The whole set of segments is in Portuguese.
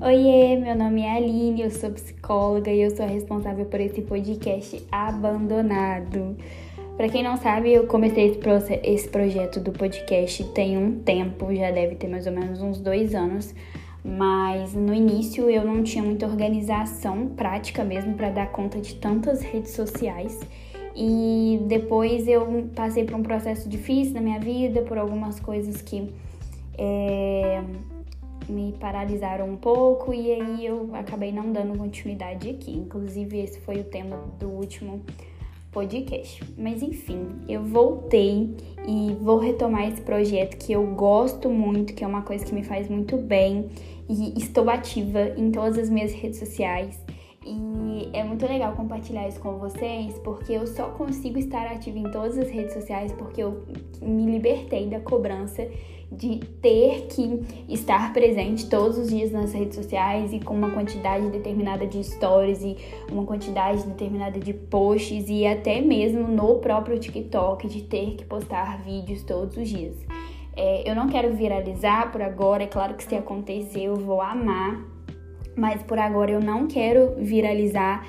Oiê, meu nome é Aline, eu sou psicóloga e eu sou a responsável por esse podcast abandonado. Para quem não sabe, eu comecei esse projeto do podcast tem um tempo, já deve ter mais ou menos uns 2 anos, mas no início eu não tinha muita organização prática mesmo para dar conta de tantas redes sociais. E depois eu passei por um processo difícil na minha vida, por algumas coisas que me paralisaram um pouco e aí eu acabei não dando continuidade aqui. Inclusive, esse foi o tema do último podcast. Mas enfim, eu voltei e vou retomar esse projeto que eu gosto muito, que é uma coisa que me faz muito bem e estou ativa em todas as minhas redes sociais. E é muito legal compartilhar isso com vocês, porque eu só consigo estar ativa em todas as redes sociais porque eu me libertei da cobrança de ter que estar presente todos os dias nas redes sociais e com uma quantidade determinada de stories e uma quantidade determinada de posts e até mesmo no próprio TikTok de ter que postar vídeos todos os dias. Eu não quero viralizar por agora, é claro que se acontecer eu vou amar, mas por agora eu não quero viralizar,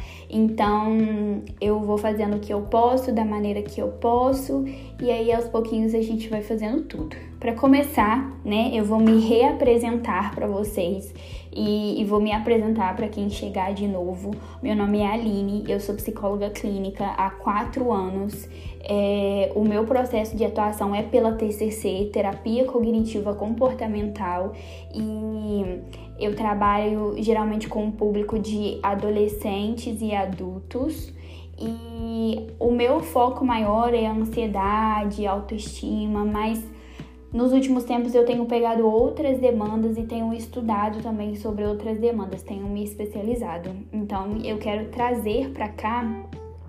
então eu vou fazendo o que eu posso, da maneira que eu posso, e aí aos pouquinhos a gente vai fazendo tudo. Para começar, né, eu vou me reapresentar para vocês e vou me apresentar para quem chegar de novo. Meu nome é Aline, eu sou psicóloga clínica há 4 anos. O meu processo de atuação é pela TCC, Terapia Cognitiva Comportamental, e eu trabalho geralmente com o público de adolescentes e adultos. E o meu foco maior é a ansiedade, autoestima, mas nos últimos tempos eu tenho pegado outras demandas e tenho estudado também sobre outras demandas, tenho me especializado. Então eu quero trazer para cá,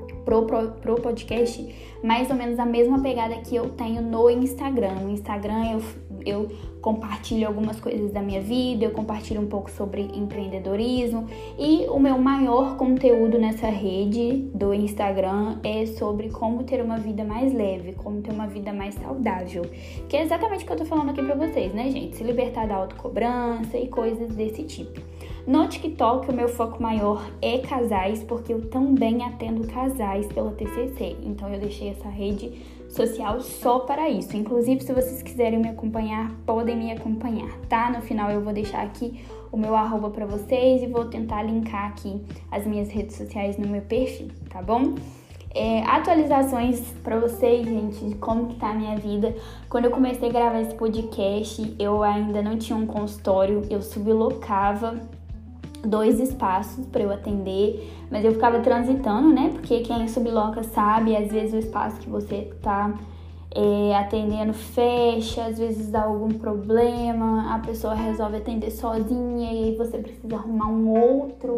pro podcast, mais ou menos a mesma pegada que eu tenho no Instagram. No Instagram eu compartilho algumas coisas da minha vida, eu compartilho um pouco sobre empreendedorismo e o meu maior conteúdo nessa rede do Instagram é sobre como ter uma vida mais leve, como ter uma vida mais saudável, que é exatamente o que eu tô falando aqui pra vocês, né, gente? Se libertar da autocobrança e coisas desse tipo. No TikTok, o meu foco maior é casais, porque eu também atendo casais pela TCC. Então, eu deixei essa rede social só para isso. Inclusive, se vocês quiserem me acompanhar, podem me acompanhar, tá? No final, eu vou deixar aqui o meu @ para vocês e vou tentar linkar aqui as minhas redes sociais no meu perfil, tá bom? Atualizações para vocês, gente, de como que tá a minha vida. Quando eu comecei a gravar esse podcast, eu ainda não tinha um consultório, eu sublocava 2 espaços para eu atender, mas eu ficava transitando, né? Porque quem subloca sabe, às vezes o espaço que você tá atendendo fecha, às vezes dá algum problema, a pessoa resolve atender sozinha e aí você precisa arrumar um outro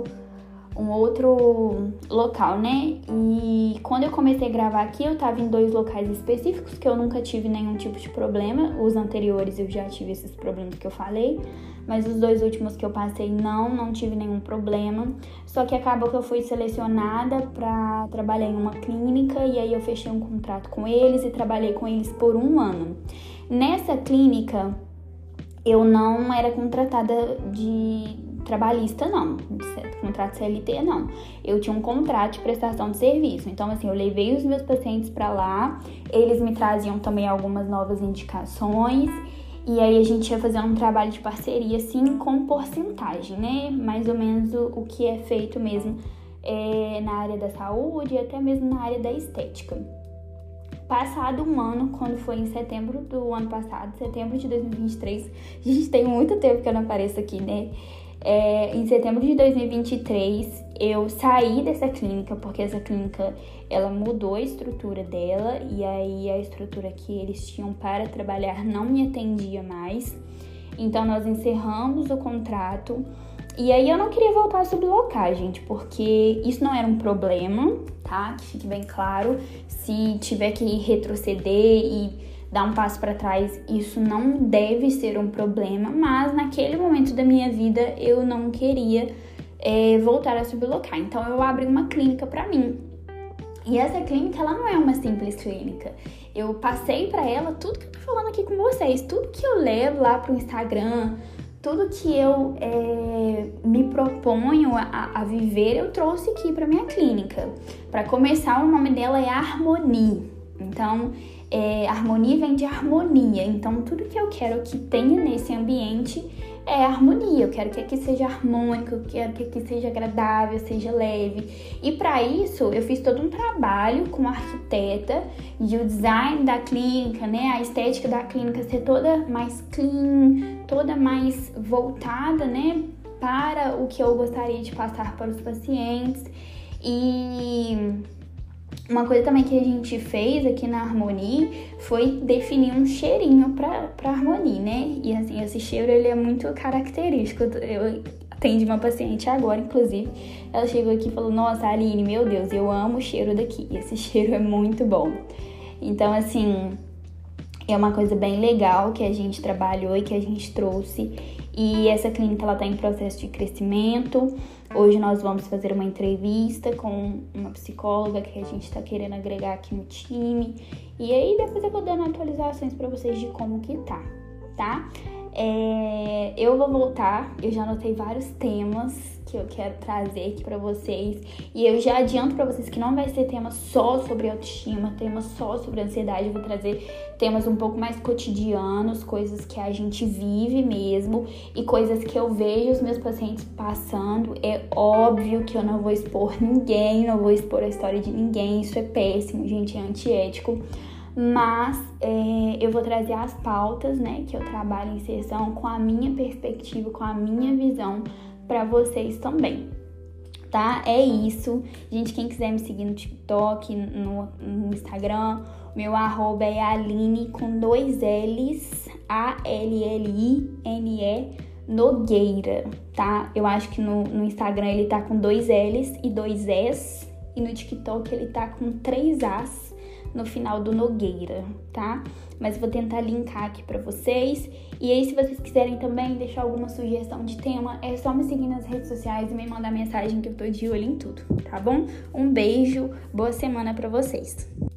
local, né? E quando eu comecei a gravar aqui, eu tava em 2 locais específicos que eu nunca tive nenhum tipo de problema. Os anteriores eu já tive esses problemas que eu falei, mas os 2 últimos que eu passei não tive nenhum problema. Só que acabou que eu fui selecionada para trabalhar em uma clínica e aí eu fechei um contrato com eles e trabalhei com eles por 1 ano. Nessa clínica, eu não era contratada de trabalhista, não, contrato CLT, não. Eu tinha um contrato de prestação de serviço. Então, assim, eu levei os meus pacientes para lá, eles me traziam também algumas novas indicações, e aí a gente ia fazendo um trabalho de parceria, assim, com porcentagem, né? Mais ou menos o que é feito mesmo na área da saúde e até mesmo na área da estética. Passado 1 ano, quando foi em setembro do ano passado, setembro de 2023, a gente tem muito tempo que eu não apareço aqui, né? Em setembro de 2023, eu saí dessa clínica, porque essa clínica, ela mudou a estrutura dela, e aí a estrutura que eles tinham para trabalhar não me atendia mais. Então, nós encerramos o contrato, e aí eu não queria voltar a sublocar, gente, porque isso não era um problema, tá? Que fique bem claro. Se tiver que retroceder e dar um passo para trás, isso não deve ser um problema, mas naquele momento da minha vida eu não queria voltar a sublocar. Então eu abri uma clínica para mim. E essa clínica, ela não é uma simples clínica. Eu passei para ela tudo que eu tô falando aqui com vocês, tudo que eu levo lá pro Instagram, tudo que eu me proponho a viver, eu trouxe aqui para minha clínica. Para começar, o nome dela é Harmonie. Então, harmonia vem de harmonia. Então, tudo que eu quero que tenha nesse ambiente é harmonia. Eu quero que aqui seja harmônico, eu quero que aqui seja agradável, seja leve. E para isso, eu fiz todo um trabalho com a arquiteta e o design da clínica, né? A estética da clínica ser toda mais clean, toda mais voltada, né? Para o que eu gostaria de passar para os pacientes. E uma coisa também que a gente fez aqui na Harmonie foi definir um cheirinho pra Harmonie, né? E assim, esse cheiro, ele é muito característico. Eu atendi uma paciente agora, inclusive. Ela chegou aqui e falou, nossa, Aline, meu Deus, eu amo o cheiro daqui. Esse cheiro é muito bom. Então, assim, é uma coisa bem legal que a gente trabalhou e que a gente trouxe. E essa clínica, ela tá em processo de crescimento. Hoje nós vamos fazer uma entrevista com uma psicóloga que a gente tá querendo agregar aqui no time. E aí depois eu vou dando atualizações pra vocês de como que tá? Eu vou voltar, eu já anotei vários temas que eu quero trazer aqui pra vocês. E eu já adianto pra vocês que não vai ser tema só sobre autoestima, tema só sobre ansiedade. Eu vou trazer temas um pouco mais cotidianos, coisas que a gente vive mesmo e coisas que eu vejo os meus pacientes passando. É óbvio que eu não vou expor ninguém, não vou expor a história de ninguém. Isso é péssimo, gente, é antiético. Mas eu vou trazer as pautas, né, que eu trabalho em sessão com a minha perspectiva, com a minha visão para vocês também, tá? É isso. Gente, quem quiser me seguir no TikTok, no Instagram, meu arroba é Aline com 2 L's, ALLINE Nogueira, tá? Eu acho que no Instagram ele tá com 2 L's e 2 S, e no TikTok ele tá com 3 A's no final do Nogueira, tá? Mas eu vou tentar linkar aqui pra vocês. E aí, se vocês quiserem também deixar alguma sugestão de tema, é só me seguir nas redes sociais e me mandar mensagem que eu tô de olho em tudo, tá bom? Um beijo, boa semana pra vocês!